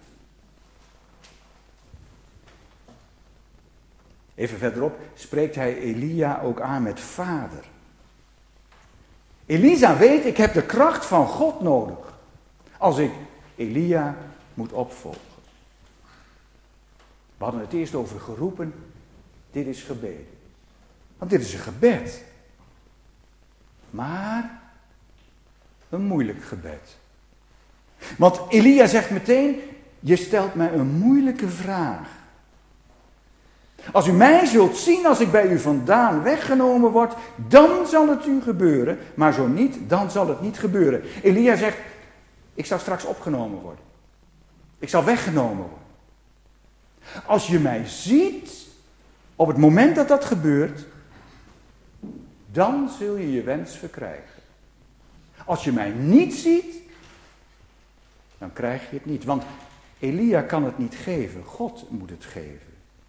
Even verderop spreekt hij Elia ook aan met vader. Elisa weet, ik heb de kracht van God nodig als ik Elia moet opvolgen. We hadden het eerst over geroepen, dit is gebeden. Want dit is een gebed. Maar een moeilijk gebed. Want Elia zegt meteen, je stelt mij een moeilijke vraag. Als u mij zult zien als ik bij u vandaan weggenomen word, dan zal het u gebeuren. Maar zo niet, dan zal het niet gebeuren. Elia zegt, ik zal straks opgenomen worden. Ik zal weggenomen worden. Als je mij ziet, op het moment dat dat gebeurt, dan zul je je wens verkrijgen. Als je mij niet ziet, dan krijg je het niet. Want Elia kan het niet geven, God moet het geven.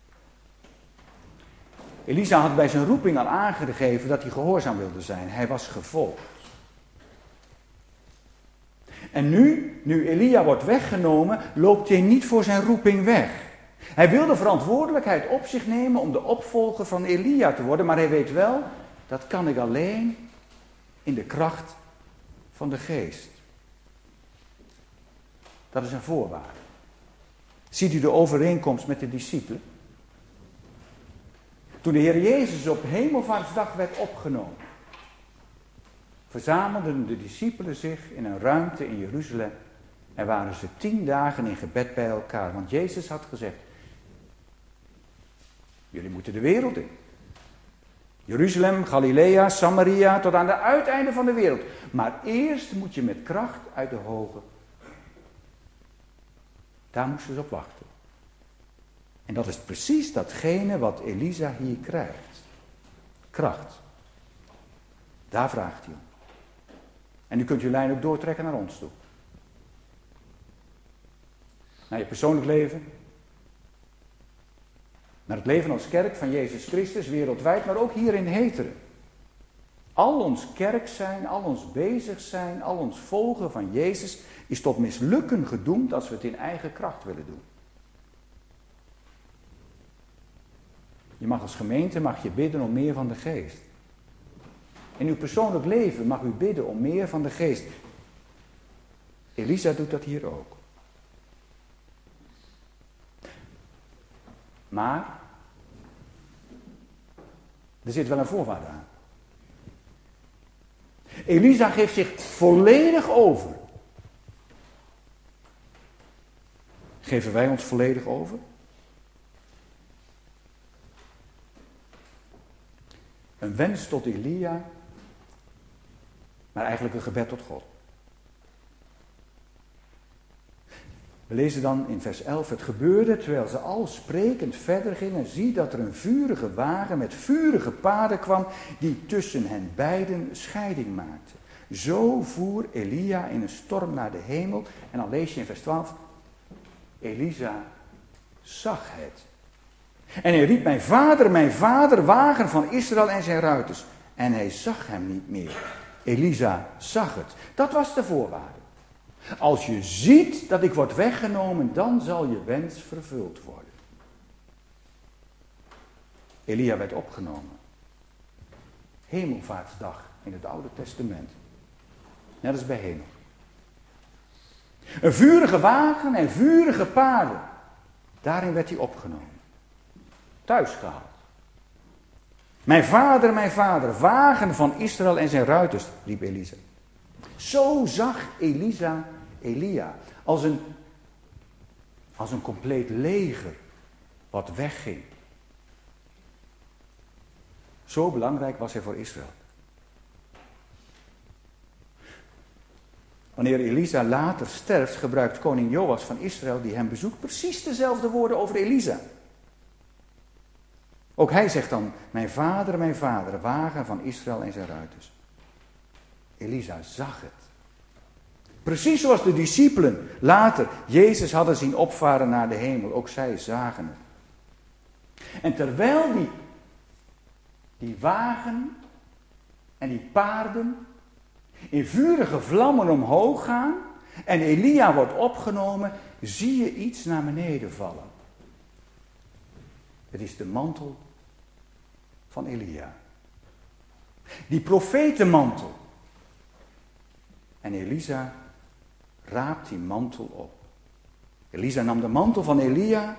Elisa had bij zijn roeping al aangegeven dat hij gehoorzaam wilde zijn. Hij was gevolgd. En nu, nu Elia wordt weggenomen, loopt hij niet voor zijn roeping weg. Hij wil de verantwoordelijkheid op zich nemen om de opvolger van Elia te worden, maar hij weet wel, dat kan ik alleen in de kracht van de geest. Dat is een voorwaarde. Ziet u de overeenkomst met de discipelen? Toen de Heer Jezus op Hemelvaartsdag werd opgenomen, verzamelden de discipelen zich in een ruimte in Jeruzalem en waren ze tien dagen in gebed bij elkaar. Want Jezus had gezegd, jullie moeten de wereld in. Jeruzalem, Galilea, Samaria, tot aan de uiteinden van de wereld. Maar eerst moet je met kracht uit de hoge. Daar moesten ze op wachten. En dat is precies datgene wat Elisa hier krijgt. Kracht. Daar vraagt hij om. En nu kunt u lijn ook doortrekken naar ons toe. Naar je persoonlijk leven. Naar het leven als kerk van Jezus Christus wereldwijd, maar ook hier in Heteren. Al ons kerk zijn, al ons bezig zijn, al ons volgen van Jezus is tot mislukken gedoemd als we het in eigen kracht willen doen. Je mag als gemeente mag je bidden om meer van de geest. In uw persoonlijk leven mag u bidden om meer van de geest. Elisa doet dat hier ook. Maar er zit wel een voorwaarde aan. Elisa geeft zich volledig over. Geven wij ons volledig over? Een wens tot Elia, maar eigenlijk een gebed tot God. We lezen dan in vers elf, het gebeurde terwijl ze al sprekend verder gingen, zie dat er een vurige wagen met vurige paarden kwam, die tussen hen beiden scheiding maakte. Zo voer Elia in een storm naar de hemel, en dan lees je in vers twaalf, Elisa zag het. En hij riep, mijn vader, mijn vader, wagen van Israël en zijn ruiters. En hij zag hem niet meer. Elisa zag het. Dat was de voorwaarde. Als je ziet dat ik word weggenomen, dan zal je wens vervuld worden. Elia werd opgenomen. Hemelvaartsdag in het Oude Testament. Net als bij hemel. Een vurige wagen en vurige paarden. Daarin werd hij opgenomen. Thuis gehaald. Mijn vader, mijn vader, wagen van Israël en zijn ruiters, riep Elisa. Zo zag Elisa Elia als een, als een compleet leger wat wegging. Zo belangrijk was hij voor Israël. Wanneer Elisa later sterft, gebruikt koning Joas van Israël, die hem bezoekt, precies dezelfde woorden over Elisa. Ook hij zegt dan, mijn vader, mijn vader, wagen van Israël en zijn ruiters. Elisa zag het. Precies zoals de discipelen later Jezus hadden zien opvaren naar de hemel. Ook zij zagen het. En terwijl die, die wagen en die paarden in vurige vlammen omhoog gaan en Elia wordt opgenomen, zie je iets naar beneden vallen. Het is de mantel van Elia. Die profetenmantel. En Elisa raapt die mantel op. Elisa nam de mantel van Elia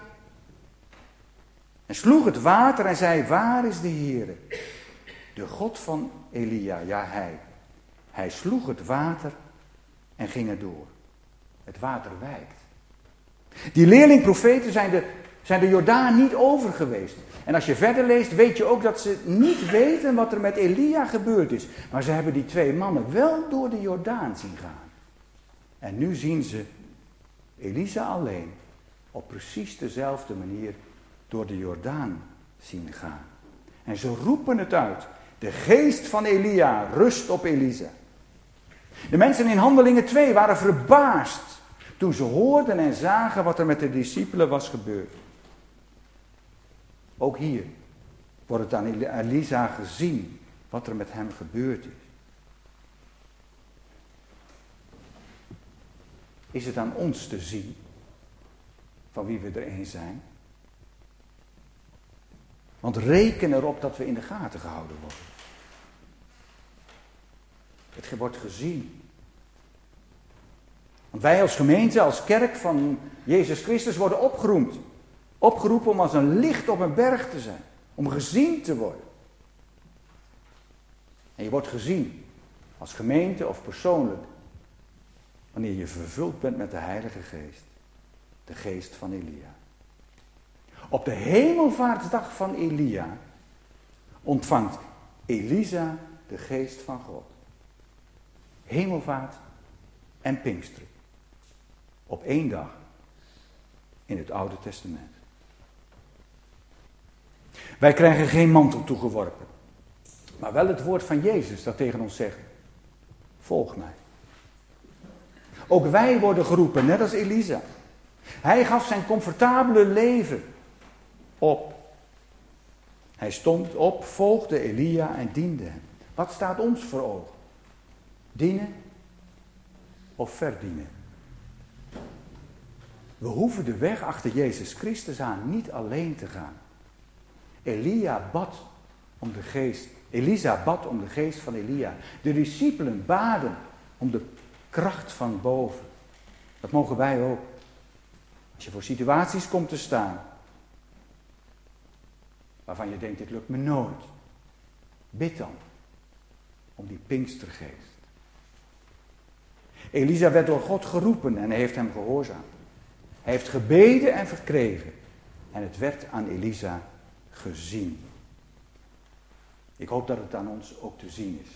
en sloeg het water en zei, waar is de Heere? De God van Elia, ja hij. Hij sloeg het water en ging erdoor. Het water wijkt. Die leerlingprofeten zijn de, zijn de Jordaan niet over geweest. En als je verder leest, weet je ook dat ze niet weten wat er met Elia gebeurd is. Maar ze hebben die twee mannen wel door de Jordaan zien gaan. En nu zien ze Elisa alleen op precies dezelfde manier door de Jordaan zien gaan. En ze roepen het uit. De geest van Elia rust op Elisa. De mensen in Handelingen twee waren verbaasd toen ze hoorden en zagen wat er met de discipelen was gebeurd. Ook hier wordt het aan Elisa gezien wat er met hem gebeurd is. Is het aan ons te zien van wie we er een zijn? Want reken erop dat we in de gaten gehouden worden. Het wordt gezien. Want wij als gemeente, als kerk van Jezus Christus worden opgeroemd. Opgeroepen om als een licht op een berg te zijn. Om gezien te worden. En je wordt gezien als gemeente of persoonlijk. Wanneer je vervuld bent met de Heilige Geest. De geest van Elia. Op de hemelvaartsdag van Elia ontvangt Elisa de geest van God. Hemelvaart en Pinksteren. Op één dag in het Oude Testament. Wij krijgen geen mantel toegeworpen. Maar wel het woord van Jezus dat tegen ons zegt. Volg mij. Ook wij worden geroepen, net als Elisa. Hij gaf zijn comfortabele leven op. Hij stond op, volgde Elia en diende hem. Wat staat ons voor ogen? Dienen of verdienen? We hoeven de weg achter Jezus Christus aan niet alleen te gaan. Elia bad om de geest. Elisa bad om de geest van Elia. De discipelen baden om de kracht van boven. Dat mogen wij ook. Als je voor situaties komt te staan waarvan je denkt, dit lukt me nooit. Bid dan om die Pinkstergeest. Elisa werd door God geroepen en hij heeft hem gehoorzaamd. Hij heeft gebeden en verkregen. En het werd aan Elisa gezien. Ik hoop dat het aan ons ook te zien is.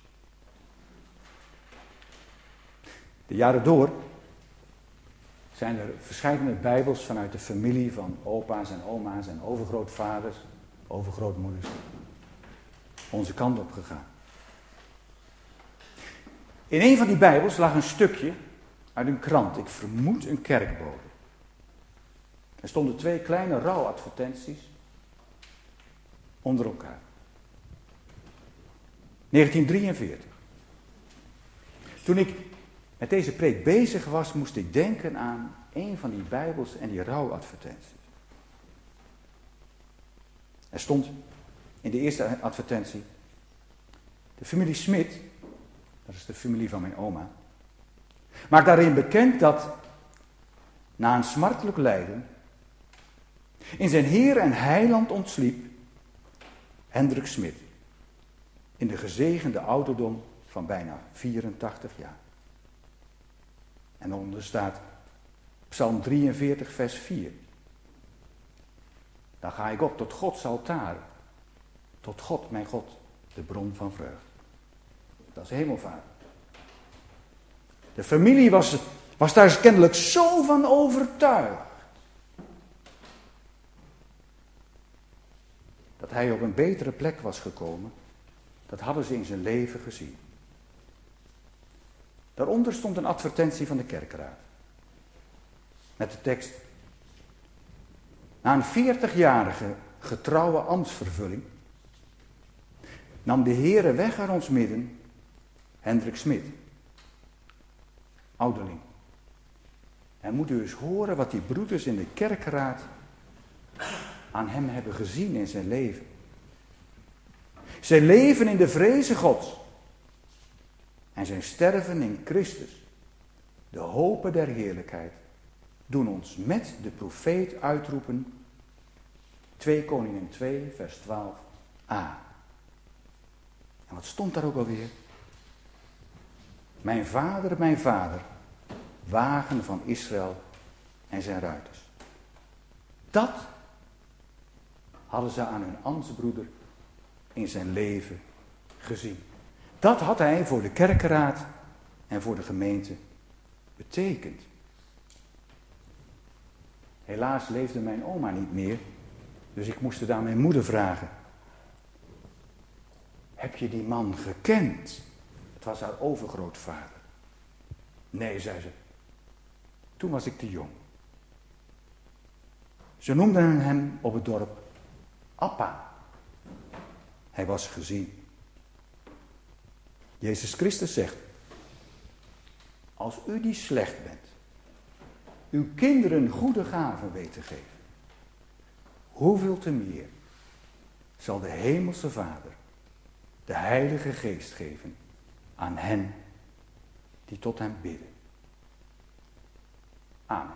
De jaren door zijn er verschillende Bijbels vanuit de familie van opa's en oma's en overgrootvaders, overgrootmoeders onze kant op gegaan. In een van die Bijbels lag een stukje uit een krant, ik vermoed een kerkbode. Er stonden twee kleine rouwadvertenties onder elkaar. negentien drieënveertig. Toen ik met deze preek bezig was, moest ik denken aan een van die Bijbels en die rouwadvertenties. Er stond in de eerste advertentie: de familie Smit, dat is de familie van mijn oma, maakt daarin bekend dat na een smartelijk lijden in zijn Heer en Heiland ontsliep Hendrik Smit in de gezegende ouderdom van bijna vierentachtig jaar. En daaronder staat Psalm drieënveertig vers vier. Dan ga ik op tot Gods altaar, tot God, mijn God, de bron van vreugde. Dat is hemelvaart. De familie was, was daar kennelijk zo van overtuigd dat hij op een betere plek was gekomen. Dat hadden ze in zijn leven gezien. Daaronder stond een advertentie van de kerkraad. Met de tekst: na een veertigjarige getrouwe ambtsvervulling nam de Heere weg uit ons midden Hendrik Smit, ouderling. En moet u eens horen wat die broeders in de kerkraad aan hem hebben gezien in zijn leven. Zijn leven in de vreze Gods en zijn sterven in Christus, de hope der heerlijkheid, doen ons met de profeet uitroepen, twee Koningen twee vers twaalf a. En wat stond daar ook alweer? Mijn vader, mijn vader, wagen van Israël en zijn ruiters. Dat hadden ze aan hun ambtsbroeder in zijn leven gezien. Dat had hij voor de kerkenraad en voor de gemeente betekend. Helaas leefde mijn oma niet meer, dus ik moest het aan mijn moeder vragen. Heb je die man gekend? Het was haar overgrootvader. Nee, zei ze. Toen was ik te jong. Ze noemden hem op het dorp Appa. Hij was gezien. Jezus Christus zegt: als u die slecht bent, uw kinderen goede gaven weet te geven, hoeveel te meer zal de Hemelse Vader de Heilige Geest geven aan hen die tot hem bidden. Amen.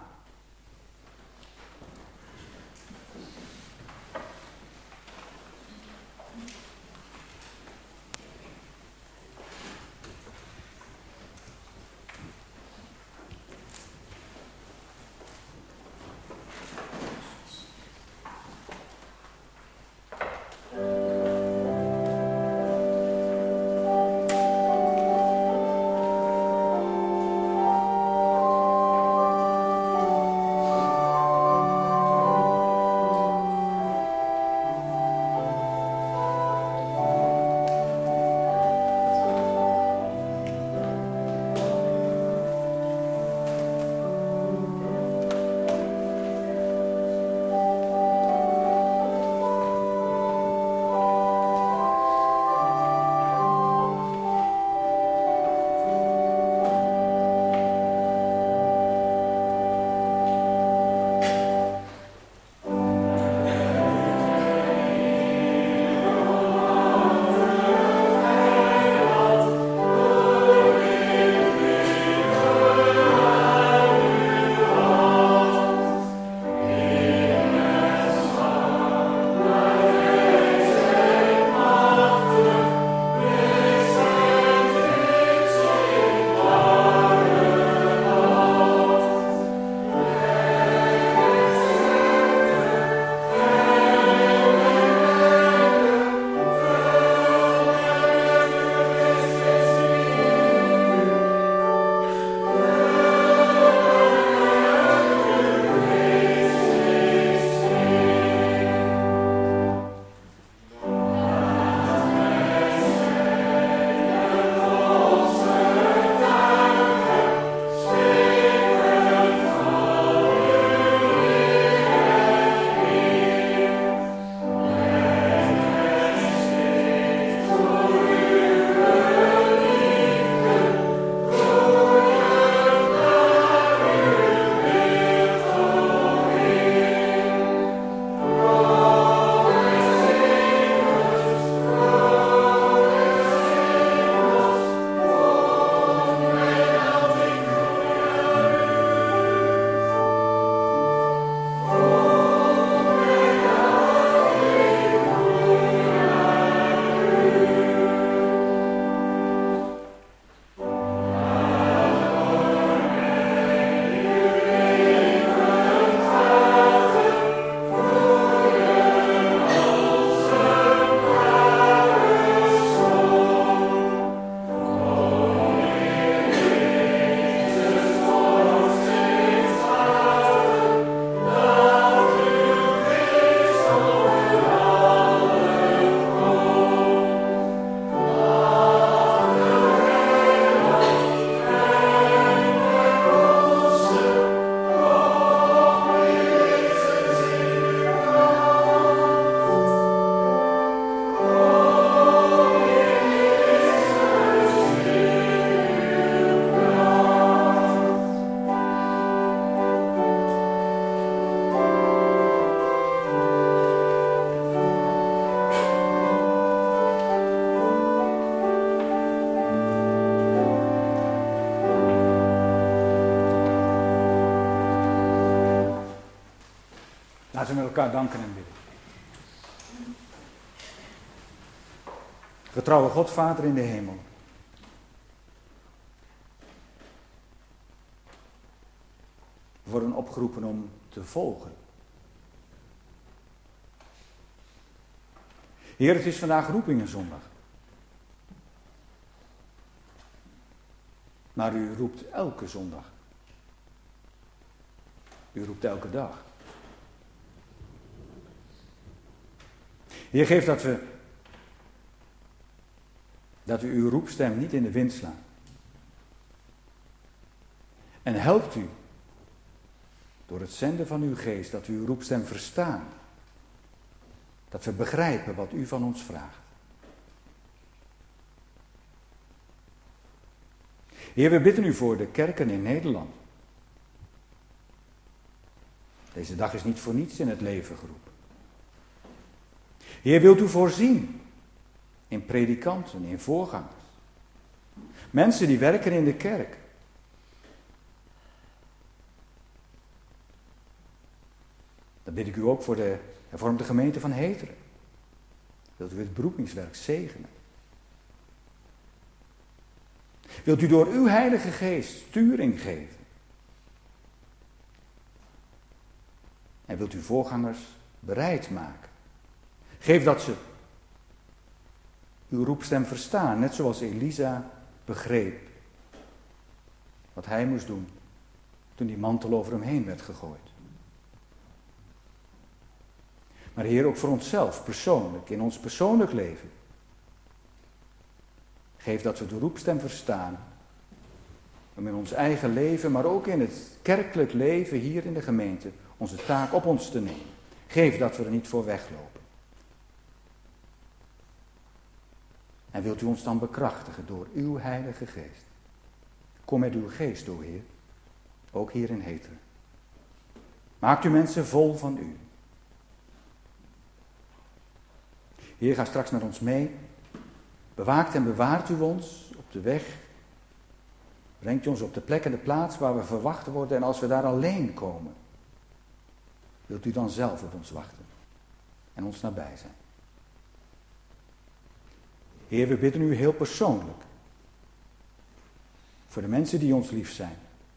Laten we met elkaar danken en bidden. Getrouwe God, Vader in de hemel. We worden opgeroepen om te volgen. Heer, het is vandaag roepingenzondag. Maar u roept elke zondag. U roept elke dag. Heer, geef dat we, dat we uw roepstem niet in de wind slaan. En helpt u, door het zenden van uw geest, dat we uw roepstem verstaan. Dat we begrijpen wat u van ons vraagt. Heer, we bidden u voor de kerken in Nederland. Deze dag is niet voor niets in het leven geroepen. Heer, wilt u voorzien in predikanten, in voorgangers. Mensen die werken in de kerk. Dan bid ik u ook voor de hervormde gemeente van Heteren. Wilt u het beroepingswerk zegenen? Wilt u door uw Heilige Geest sturing geven? En wilt u voorgangers bereid maken? Geef dat ze uw roepstem verstaan, net zoals Elisa begreep wat hij moest doen toen die mantel over hem heen werd gegooid. Maar Heer, ook voor onszelf, persoonlijk, in ons persoonlijk leven. Geef dat we de roepstem verstaan. Om in ons eigen leven, maar ook in het kerkelijk leven hier in de gemeente, onze taak op ons te nemen. Geef dat we er niet voor weglopen. En wilt u ons dan bekrachtigen door uw Heilige Geest. Kom met uw geest, o Heer, ook hier in Heteren. Maakt u mensen vol van u. Heer, ga straks met ons mee. Bewaakt en bewaart u ons op de weg. Brengt u ons op de plek en de plaats waar we verwacht worden. En als we daar alleen komen, wilt u dan zelf op ons wachten en ons nabij zijn. Heer, we bidden u heel persoonlijk voor de mensen die ons lief zijn.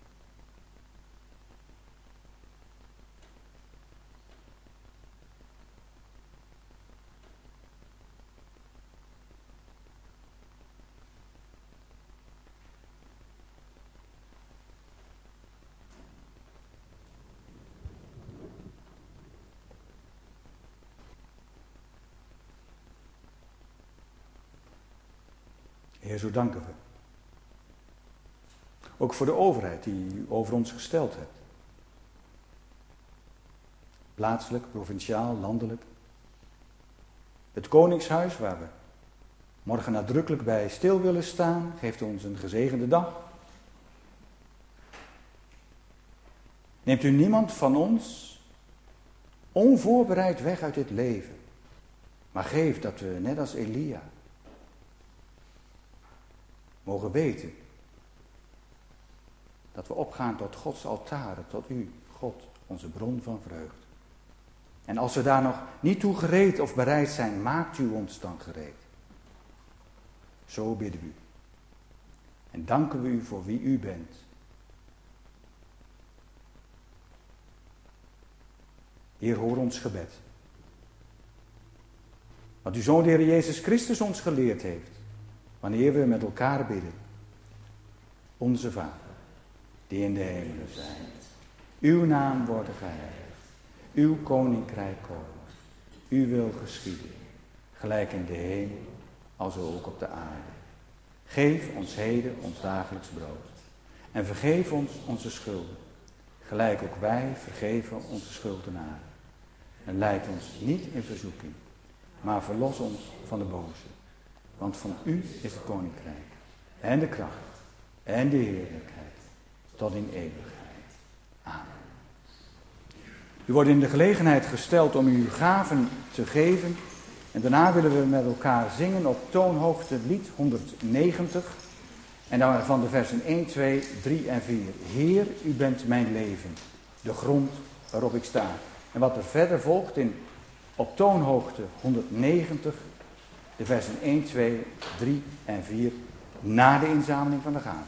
Heer, zo danken we. Ook voor de overheid die u over ons gesteld hebt. Plaatselijk, provinciaal, landelijk. Het Koningshuis, waar we morgen nadrukkelijk bij stil willen staan, geeft ons een gezegende dag. Neemt u niemand van ons onvoorbereid weg uit dit leven. Maar geef dat we, net als Elia, mogen weten dat we opgaan tot Gods altaren, tot u, God, onze bron van vreugde. En als we daar nog niet toe gereed of bereid zijn, maakt u ons dan gereed. Zo bidden we u. En danken we u voor wie u bent. Heer, hoor ons gebed. Wat uw Zoon, de Heer Jezus Christus, ons geleerd heeft. Wanneer we met elkaar bidden. Onze Vader, die in de hemelen zijt. Uw naam wordt geheiligd. Uw koninkrijk komen. Uw wil geschieden. Gelijk in de hemel, als ook op de aarde. Geef ons heden ons dagelijks brood. En vergeef ons onze schulden. Gelijk ook wij vergeven onze schuldenaren. En leid ons niet in verzoeking. Maar verlos ons van de boze. Want van u is het koninkrijk. En de kracht. En de heerlijkheid. Tot in eeuwigheid. Amen. U wordt in de gelegenheid gesteld om uw gaven te geven. En daarna willen we met elkaar zingen op toonhoogte lied honderdnegentig. En daarvan de versen één, twee, drie en vier. Heer, u bent mijn leven. De grond waarop ik sta. En wat er verder volgt in, op toonhoogte honderdnegentig, de versen één, twee, drie en vier, na de inzameling van de gaven.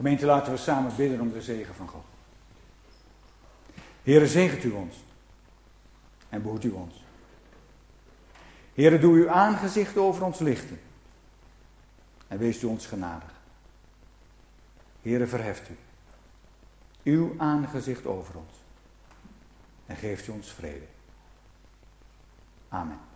Gemeente, laten we samen bidden om de zegen van God. Heere, zegent u ons en behoedt u ons. Heere, doe uw aangezicht over ons lichten en wees u ons genadig. Heere, verheft u uw aangezicht over ons en geeft u ons vrede. Amen.